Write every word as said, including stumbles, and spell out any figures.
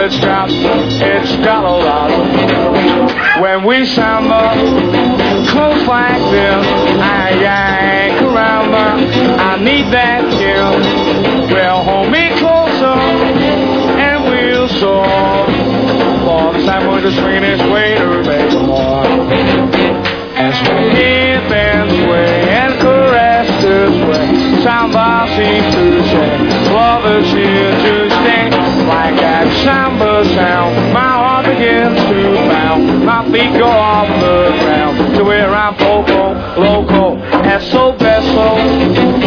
it's got, it's Colorado. When we samba close like this, I yank around my, I need that kill. Well, hold me closer and we'll soar. For the time with the sweetest way to make more. As we hit and sway and caress this way, samba seems to say, love is here to stay. Like that samba sound, my heart begins to pound. My feet go off the ground to where I'm poco, loco, and so beso.